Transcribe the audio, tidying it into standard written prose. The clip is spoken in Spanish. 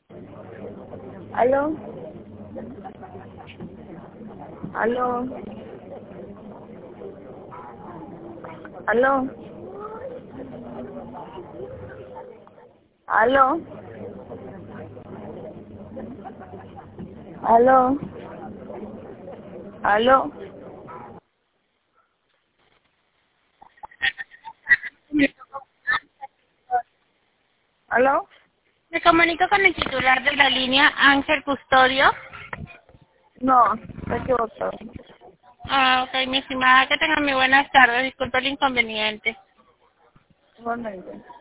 ¿Aló? ¿Aló? ¿Aló? ¿Aló? ¿Aló? ¿Aló? ¿Aló? Me comunico con el titular de la línea, Ángel Custodio. No, está equivocado. Ok, mi estimada, que tenga muy buenas tardes. Disculpe el inconveniente. Igualmente.